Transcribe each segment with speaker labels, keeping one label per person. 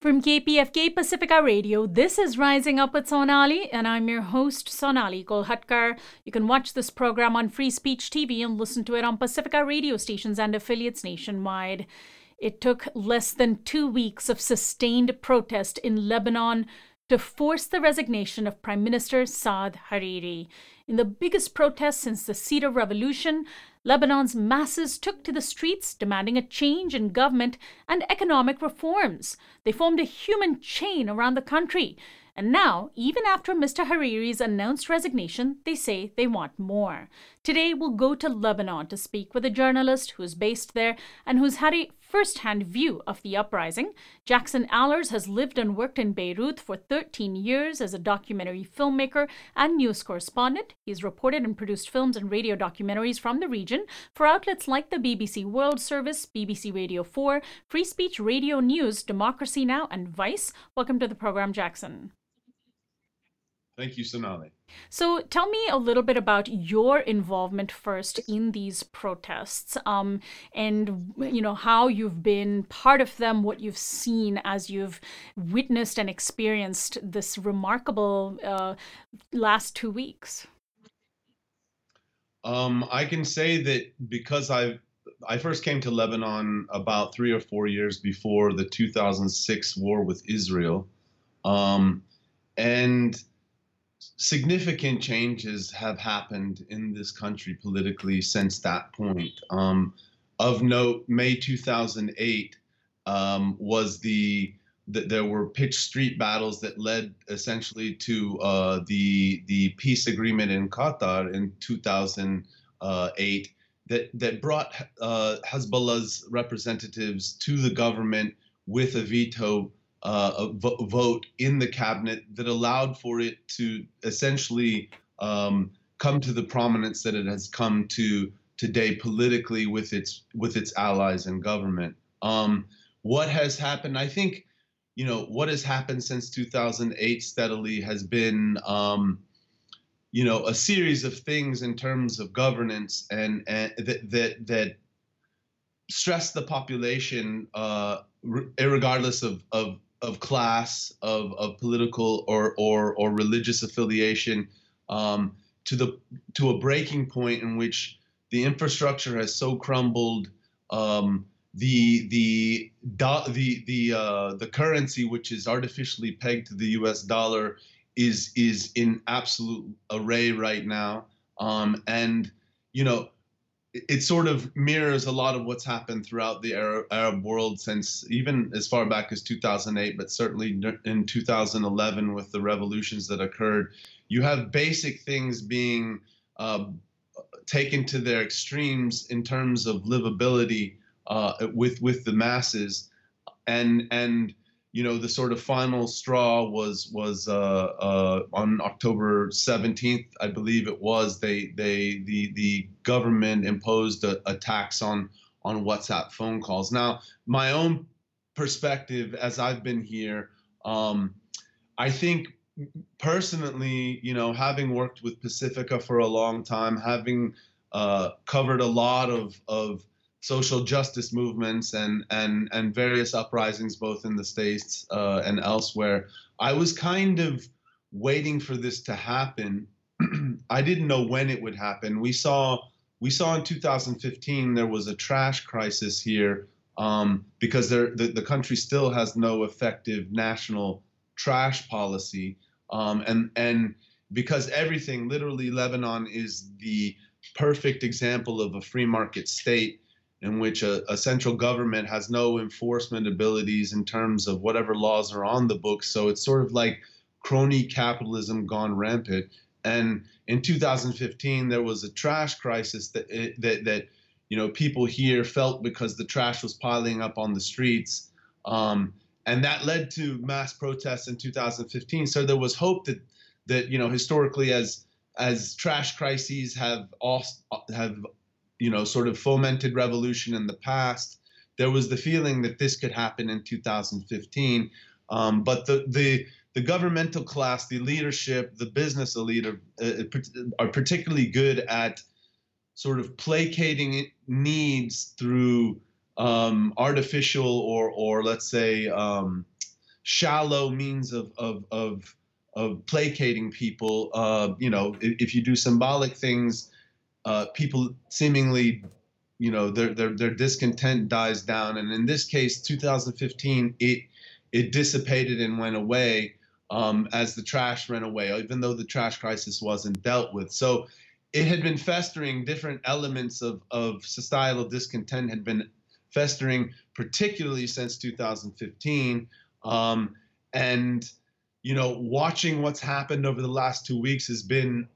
Speaker 1: From KPFK Pacifica Radio, this is Rising Up with Sonali, and I'm your host, Sonali Kolhatkar. You can watch this program on Free Speech TV and listen to it on Pacifica radio stations and affiliates nationwide. It took less than 2 weeks of sustained protest in Lebanon to force the resignation of Prime Minister Saad Hariri. In the biggest protest since the Cedar Revolution, Lebanon's masses took to the streets demanding a change in government and economic reforms. They formed a human chain around the country. And now, even after Mr. Hariri's announced resignation, they say they want more. Today, we'll go to Lebanon to speak with a journalist who's based there and who's had a first-hand view of the uprising. Jackson Allers has lived and worked in Beirut for 13 years as a documentary filmmaker and news correspondent. He's reported and produced films and radio documentaries from the region for outlets like the BBC World Service, BBC Radio 4, Free Speech Radio News, Democracy Now! And Vice. Welcome to the program, Jackson.
Speaker 2: Thank you, Sonali.
Speaker 1: So tell me a little bit about your involvement first in these protests, and how you've been part of them, what you've seen as you've witnessed and experienced this remarkable last 2 weeks.
Speaker 2: I can say that because I first came to Lebanon about 3 or 4 years before the 2006 war with Israel, and significant changes have happened in this country politically since that point. Of note, May 2008 was there were pitched street battles that led essentially to the peace agreement in Qatar in 2008 that brought Hezbollah's representatives to the government with a veto vote in the cabinet that allowed for it to essentially come to the prominence that it has come to today politically with its allies and government. What has happened? I think, what has happened since 2008 steadily has been, a series of things in terms of governance and that stress the population, regardless of class, of political or religious affiliation, to a breaking point in which the infrastructure has so crumbled, the currency, which is artificially pegged to the U.S. dollar, is in absolute array right now, and it sort of mirrors a lot of what's happened throughout the Arab world since even as far back as 2008, but certainly in 2011 with the revolutions that occurred. You have basic things being taken to their extremes in terms of livability with the masses, and the sort of final straw was on October 17th, I believe it was. The government imposed a tax on WhatsApp phone calls. Now, my own perspective, as I've been here, I think personally, having worked with Pacifica for a long time, having covered a lot of social justice movements and various uprisings, both in the States and elsewhere, I was kind of waiting for this to happen. I didn't know when it would happen. We saw in 2015 there was a trash crisis here because the country still has no effective national trash policy, and because everything, literally, Lebanon is the perfect example of a free market state in which a central government has no enforcement abilities in terms of whatever laws are on the books. So it's sort of like crony capitalism gone rampant. And in 2015, there was a trash crisis that people here felt because the trash was piling up on the streets. And that led to mass protests in 2015. So there was hope that historically, as trash crises have sort of fomented revolution in the past, there was the feeling that this could happen in 2015. But the governmental class, the leadership, the business elite are particularly good at sort of placating needs through artificial or let's say shallow means of placating people. If you do symbolic things, people seemingly, their discontent dies down. And in this case, 2015, it dissipated and went away as the trash ran away, even though the trash crisis wasn't dealt with. So it had been festering. Different elements of societal discontent had been festering, particularly since 2015. And watching what's happened over the last 2 weeks has been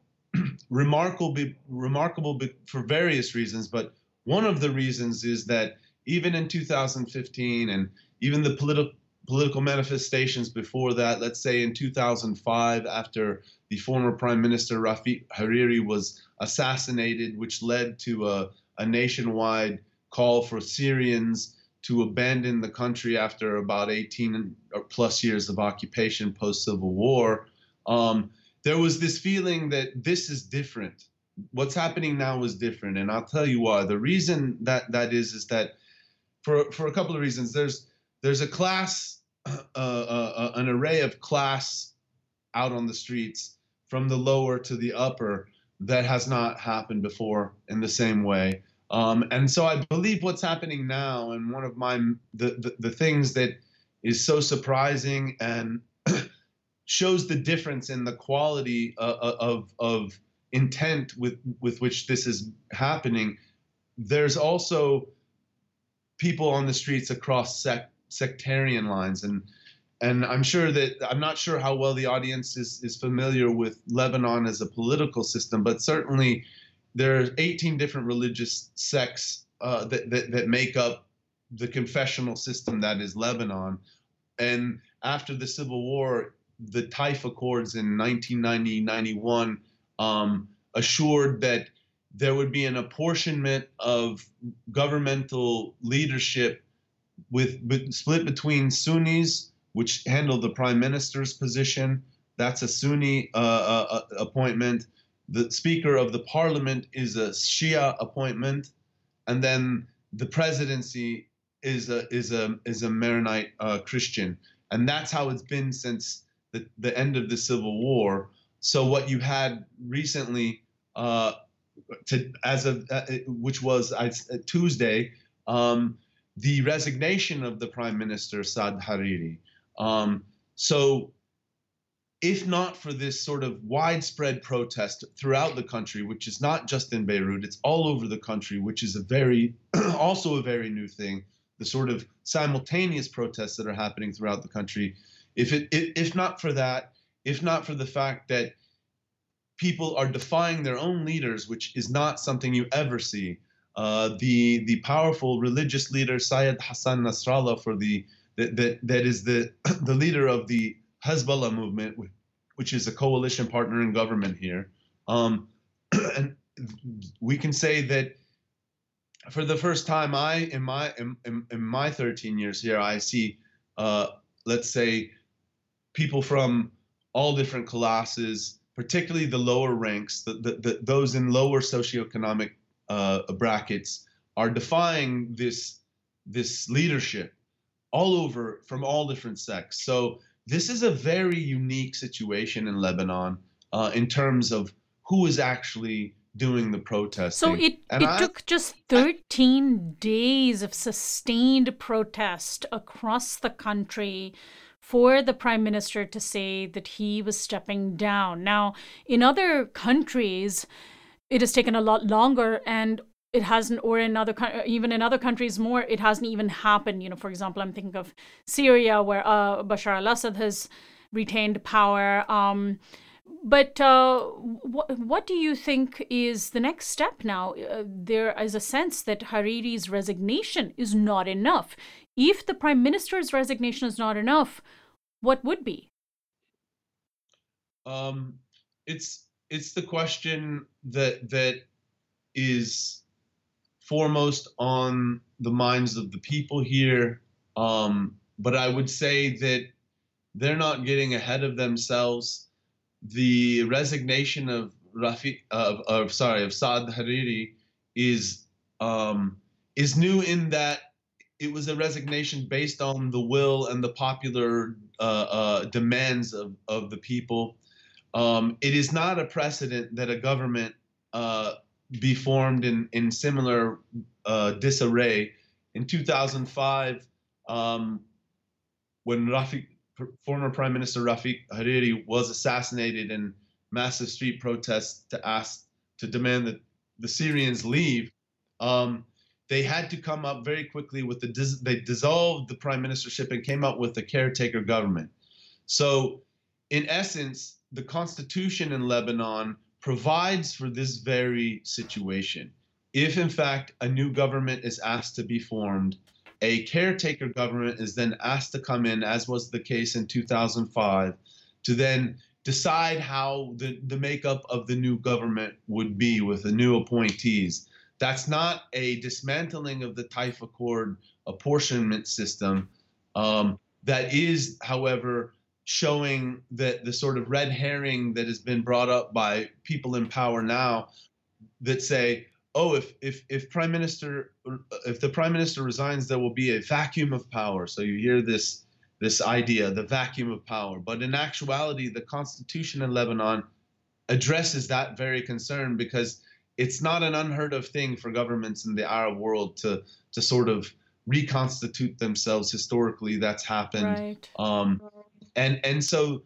Speaker 2: remarkable for various reasons. But one of the reasons is that even in 2015, and even the political manifestations before that, let's say in 2005, after the former Prime Minister Rafiq Hariri was assassinated, which led to a nationwide call for Syrians to abandon the country after about 18 or plus years of occupation post-Civil War. There was this feeling that this is different. What's happening now is different, and I'll tell you why. The reason that is that for a couple of reasons. There's a class, an array of class out on the streets from the lower to the upper that has not happened before in the same way. And so I believe what's happening now, and one of the things that is so surprising and shows the difference in the quality of intent with which this is happening. There's also people on the streets across sectarian lines, and I'm not sure how well the audience is familiar with Lebanon as a political system, but certainly there are 18 different religious sects that make up the confessional system that is Lebanon. And after the Civil War, the Taif Accords in 1990-91 assured that there would be an apportionment of governmental leadership split between Sunnis, which handle the prime minister's position. That's a Sunni appointment. The Speaker of the Parliament is a Shia appointment, and then the presidency is a Maronite Christian, and that's how it's been since the end of the Civil War. So what you had recently, which was Tuesday, the resignation of the Prime Minister Saad Hariri. So if not for this sort of widespread protest throughout the country, which is not just in Beirut, it's all over the country, which is also a very new thing, the sort of simultaneous protests that are happening throughout the country. If not for that, if not for the fact that people are defying their own leaders, which is not something you ever see. The powerful religious leader Syed Hassan Nasrallah that is the leader of the Hezbollah movement, which is a coalition partner in government here. And we can say that for the first time, in my 13 years here, I see, let's say, people from all different classes, particularly the lower ranks, those in lower socioeconomic brackets, are defying this leadership all over from all different sects. So this is a very unique situation in Lebanon in terms of who is actually doing the protesting.
Speaker 1: So it took just 13 days of sustained protest across the country for the prime minister to say that he was stepping down. Now, in other countries, it has taken a lot longer, and it hasn't, or even in other countries more, it hasn't even happened. For example, I'm thinking of Syria, where Bashar al-Assad has retained power. But what do you think is the next step now? There is a sense that Hariri's resignation is not enough. If the prime minister's resignation is not enough, what would be?
Speaker 2: It's the question that is foremost on the minds of the people here. But I would say that they're not getting ahead of themselves. The resignation of Saad Hariri is new in that it was a resignation based on the will and the popular demands of the people. It is not a precedent that a government be formed in similar disarray. In 2005, when former Prime Minister Rafiq Hariri was assassinated in massive street protests to demand that the Syrians leave, they had to come up very quickly with they dissolved the prime ministership and came up with a caretaker government. So, in essence, the constitution in Lebanon provides for this very situation. If, in fact, a new government is asked to be formed, a caretaker government is then asked to come in, as was the case in 2005, to then decide how the makeup of the new government would be with the new appointees. That's not a dismantling of the Taif Accord apportionment system. That is, however, showing that the sort of red herring that has been brought up by people in power now that say, oh, if the prime minister resigns, there will be a vacuum of power. So you hear this idea, the vacuum of power. But in actuality, the constitution in Lebanon addresses that very concern, because it's not an unheard of thing for governments in the Arab world to sort of reconstitute themselves. Historically, that's happened.
Speaker 1: Right.
Speaker 2: And so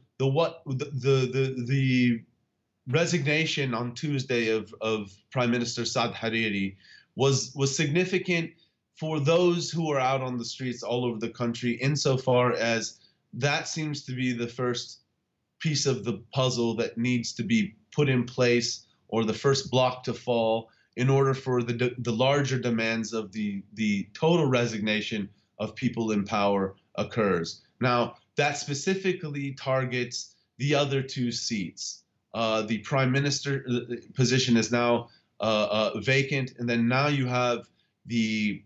Speaker 2: the resignation on Tuesday of Prime Minister Saad Hariri was significant for those who are out on the streets all over the country, insofar as that seems to be the first piece of the puzzle that needs to be put in place, or the first block to fall, in order for the larger demands of the total resignation of people in power occurs. Now, that specifically targets the other two seats. The prime minister position is now vacant, and then now you have the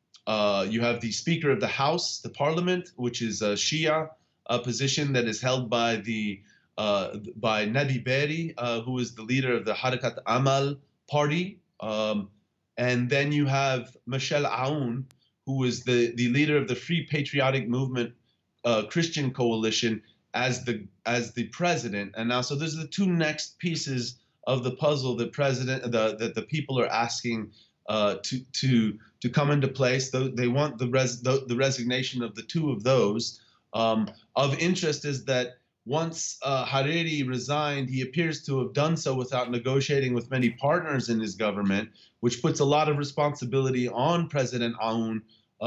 Speaker 2: Speaker of the House, the Parliament, which is a Shia position that is held by Nadi Berri, who is the leader of the Harakat Amal party, and then you have Michel Aoun, who is the leader of the Free Patriotic Movement Christian coalition, as the president. And now, so those are the two next pieces of the puzzle that the people are asking to come into place. They want the resignation of the two of those. Of interest is that once Hariri resigned, he appears to have done so without negotiating with many partners in his government, which puts a lot of responsibility on President Aoun,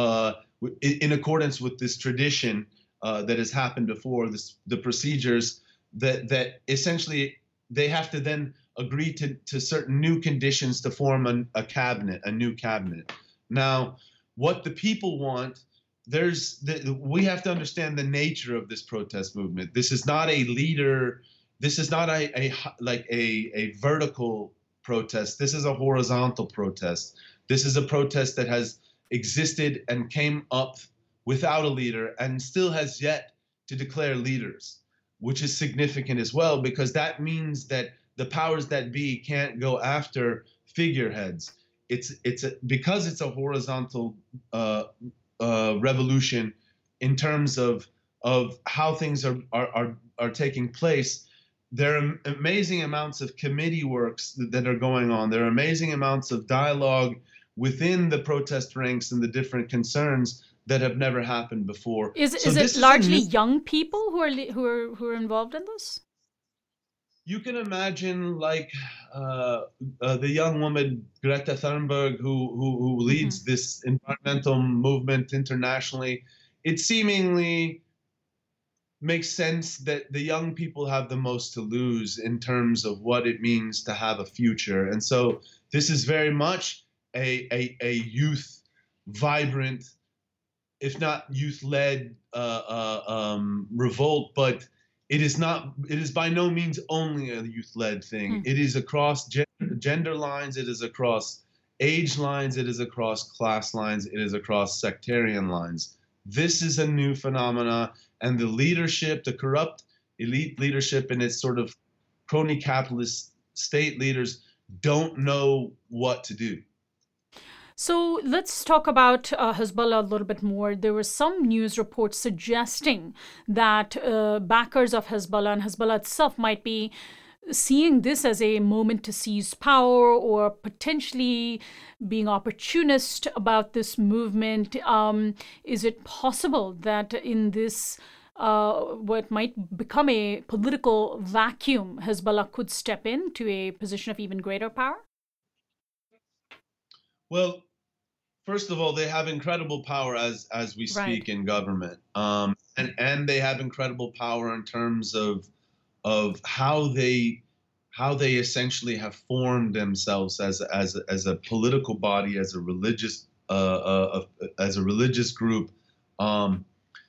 Speaker 2: in accordance with this tradition that has happened before, the procedures that essentially they have to then agree to certain new conditions to form a new cabinet. Now, what the people want, we have to understand the nature of this protest movement. This is not a leader. This is not a vertical protest. This is a horizontal protest. This is a protest that has existed and came up without a leader and still has yet to declare leaders, which is significant as well, because that means that the powers that be can't go after figureheads. Because it's a horizontal revolution in terms of how things are taking place. There are amazing amounts of committee works that are going on. There are amazing amounts of dialogue within the protest ranks and the different concerns that have never happened before.
Speaker 1: Is it largely young people who are involved in this?
Speaker 2: You can imagine, like the young woman Greta Thunberg, who leads this environmental movement internationally. It seemingly makes sense that the young people have the most to lose in terms of what it means to have a future, and so this is very much a youth, vibrant, if not youth-led revolt, but it is by no means only a youth-led thing. It is across gender lines, it is across age lines, it is across class lines, it is across sectarian lines. This is a new phenomena, and the leadership, the corrupt elite leadership and its sort of crony capitalist state leaders don't know what to do.
Speaker 1: So let's talk about Hezbollah a little bit more. There were some news reports suggesting that backers of Hezbollah and Hezbollah itself might be seeing this as a moment to seize power or potentially being opportunist about this movement. Is it possible that in this what might become a political vacuum, Hezbollah could step into a position of even greater power?
Speaker 2: Well, first of all, they have incredible power as we
Speaker 1: Right.
Speaker 2: speak in government, and they have incredible power in terms of how they essentially have formed themselves as a political body, as a religious group. Um,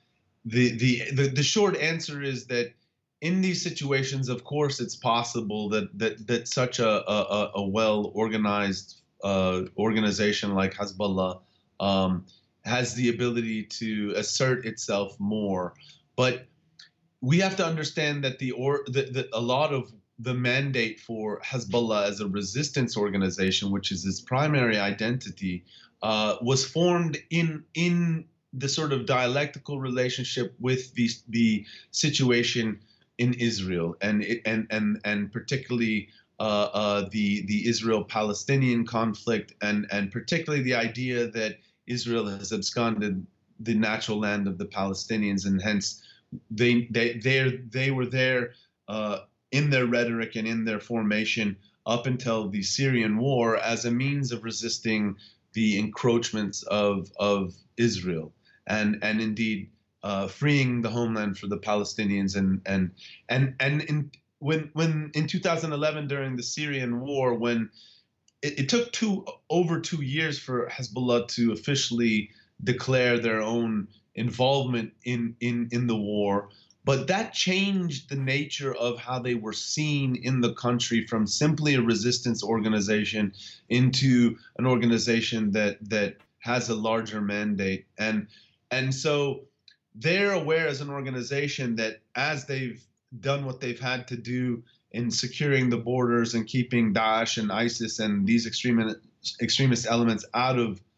Speaker 2: the short answer is that in these situations, of course, it's possible that such a well organized organization like Hezbollah um, has the ability to assert itself more. But we have to understand that a lot of the mandate for Hezbollah as a resistance organization, which is its primary identity, was formed in the sort of dialectical relationship with the situation in Israel, and particularly the Israel-Palestinian conflict, and particularly the idea that Israel has absconded the natural land of the Palestinians, and hence they were there in their rhetoric and in their formation up until the Syrian war as a means of resisting the encroachments of Israel, and indeed freeing the homeland for the Palestinians, and when in 2011 during the Syrian war, when it took over 2 years for Hezbollah to officially declare their own involvement in the war, but that changed the nature of how they were seen in the country, from simply a resistance organization into an organization that has a larger mandate. And so they're aware as an organization that as they've done what they've had to do in securing the borders and keeping Daesh and ISIS and these extremist elements out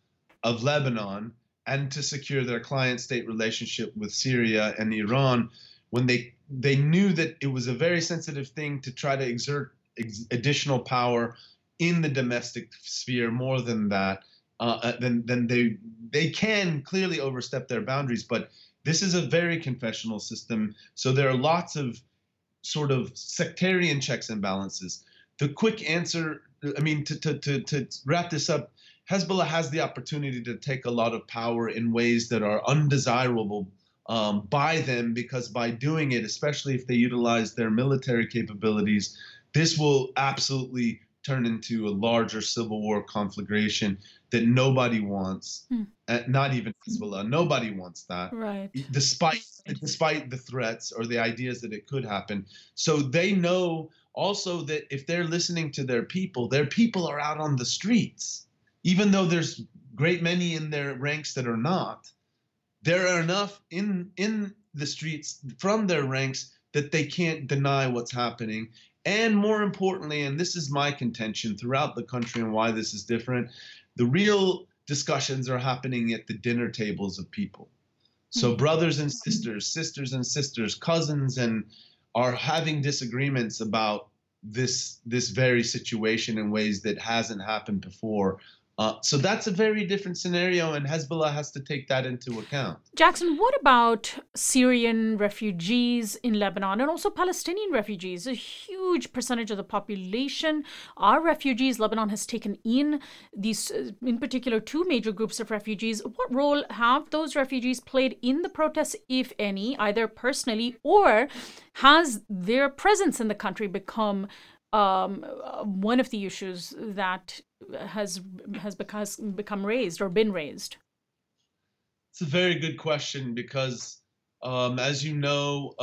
Speaker 2: of Lebanon, and to secure their client state relationship with Syria and Iran, when they knew that it was a very sensitive thing to try to exert additional power in the domestic sphere. More than that, then they can clearly overstep their boundaries. But this is a very confessional system, so there are lots of sort of sectarian checks and balances. The quick answer, I mean, to wrap this up, Hezbollah has the opportunity to take a lot of power in ways that are undesirable by them, because by doing it, especially if they utilize their military capabilities, this will absolutely turn into a larger civil war conflagration that nobody wants,
Speaker 1: Hmm.
Speaker 2: not even Hezbollah. Nobody wants that,
Speaker 1: Right.
Speaker 2: despite the threats or the ideas that it could happen. So they know also that if they're listening to their people are out on the streets, even though there's great many in their ranks that are not. There are enough in the streets from their ranks that they can't deny what's happening. And more importantly, and this is my contention throughout the country and why this is different, the real discussions are happening at the dinner tables of people. So
Speaker 1: Hmm.
Speaker 2: brothers and sisters and sisters, cousins, and are having disagreements about this very situation in ways that hasn't happened before. So that's a very different scenario, and Hezbollah has to take that into account.
Speaker 1: Jackson, what about Syrian refugees in Lebanon and also Palestinian refugees? A huge percentage of the population are refugees. Lebanon has taken in these, in particular, two major groups of refugees. What role have those refugees played in the protests, if any, either personally, or has their presence in the country become one of the issues that has become raised or been raised?
Speaker 2: It's a very good question because, as you know,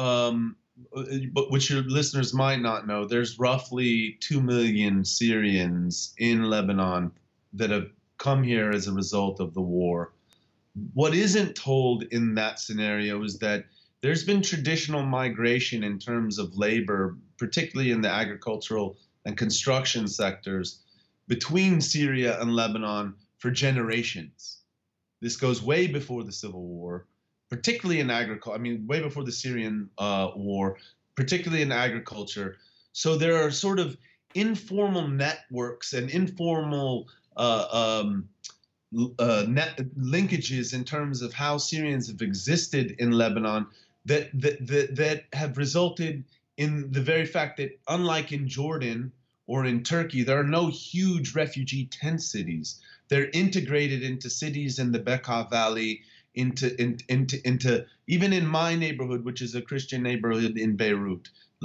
Speaker 2: but which your listeners might not know, there's roughly 2 million Syrians in Lebanon that have come here as a result of the war. What isn't told in that scenario is that there's been traditional migration in terms of labor, particularly in the agricultural and construction sectors, between Syria and Lebanon for generations. This goes way before the Civil War, particularly in agriculture. I mean, way before the Syrian war, particularly in agriculture. So there are sort of informal networks and informal linkages in terms of how Syrians have existed in Lebanon that have resulted in the very fact that, unlike in Jordan or in Turkey, there are no huge refugee tent cities. They're integrated into cities in the Bekaa Valley, into even in my neighborhood, which is a Christian neighborhood in Beirut.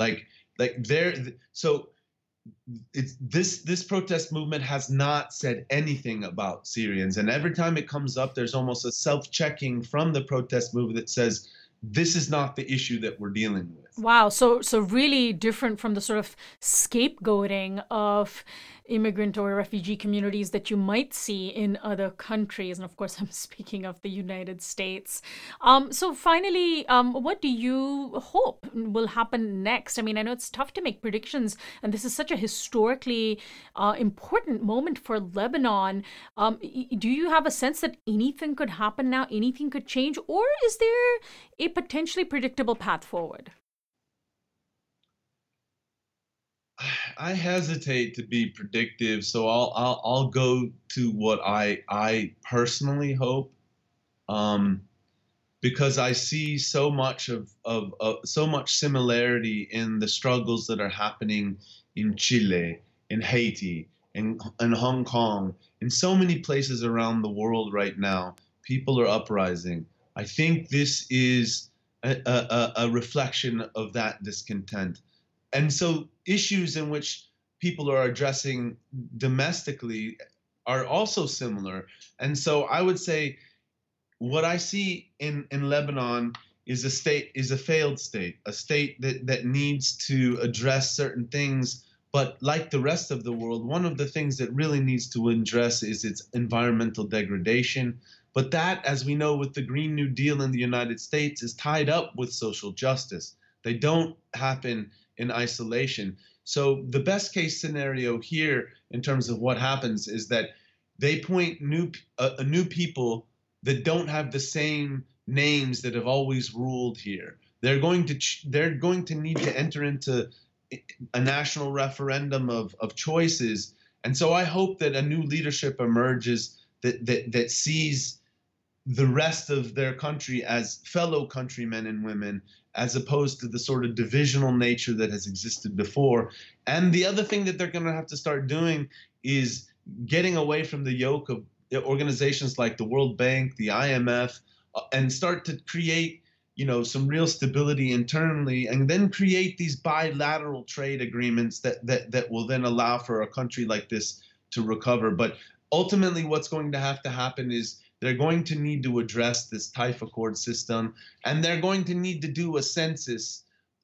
Speaker 2: So it's this protest movement has not said anything about Syrians, and every time it comes up, there's almost a self-checking from the protest movement that says this is not the issue that we're dealing with.
Speaker 1: Wow, so really different from the sort of scapegoating of immigrant or refugee communities that you might see in other countries. And of course, I'm speaking of the United States. So finally, what do you hope will happen next? I mean, I know it's tough to make predictions, and this is such a historically important moment for Lebanon. Do you have a sense that anything could happen now, anything could change, or is there a potentially predictable path forward?
Speaker 2: I hesitate to be predictive, so I'll go to what I personally hope, because I see so much of so much similarity in the struggles that are happening in Chile, in Haiti, in Hong Kong, in so many places around the world right now. People are uprising. I think this is a reflection of that discontent. And so issues in which people are addressing domestically are also similar. And so I would say what I see in Lebanon is a failed state, a state that needs to address certain things. But like the rest of the world, one of the things that really needs to address is its environmental degradation. But that, as we know with the Green New Deal in the United States, is tied up with social justice. They don't happen in isolation. So the best case scenario here in terms of what happens is that they appoint new people that don't have the same names that have always ruled here. They're going to need to enter into a national referendum of choices. And so I hope that a new leadership emerges that sees the rest of their country as fellow countrymen and women, as opposed to the sort of divisional nature that has existed before. And the other thing that they're going to have to start doing is getting away from the yoke of organizations like the World Bank, the IMF, and start to create, some real stability internally, and then create these bilateral trade agreements that will then allow for a country like this to recover. But ultimately, what's going to have to happen is they're going to need to address this Taif Accord system, and they're going to need to do a census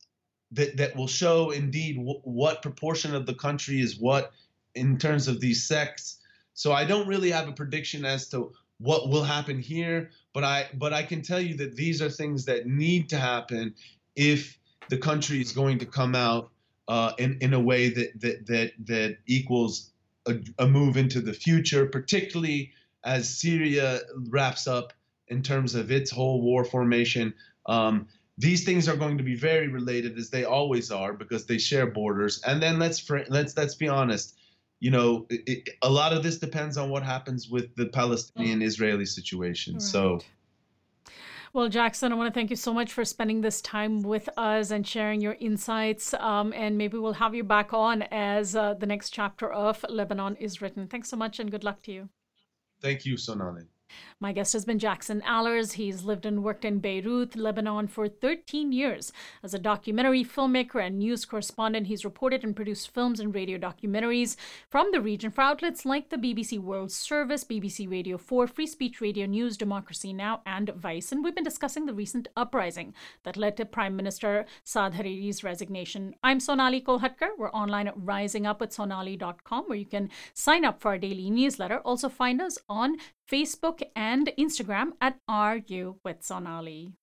Speaker 2: that will show indeed what proportion of the country is what in terms of these sects. So I don't really have a prediction as to what will happen here, but I can tell you that these are things that need to happen if the country is going to come out in a way that equals a move into the future, particularly as Syria wraps up in terms of its whole war formation. These things are going to be very related, as they always are, because they share borders. And then let's be honest, a lot of this depends on what happens with the Palestinian-Israeli situation.
Speaker 1: Right.
Speaker 2: So.
Speaker 1: Well, Jackson, I want to thank you so much for spending this time with us and sharing your insights. And maybe we'll have you back on as the next chapter of Lebanon is written. Thanks so much, and good luck to you.
Speaker 2: Thank you, Sonali.
Speaker 1: My guest has been Jackson Allers. He's lived and worked in Beirut, Lebanon for 13 years. As a documentary filmmaker and news correspondent, he's reported and produced films and radio documentaries from the region for outlets like the BBC World Service, BBC Radio 4, Free Speech Radio News, Democracy Now! And Vice. And we've been discussing the recent uprising that led to Prime Minister Saad Hariri's resignation. I'm Sonali Kolhatkar. We're online at risingupwithsonali.com, where you can sign up for our daily newsletter. Also find us on Facebook and Instagram at RU with Sonali.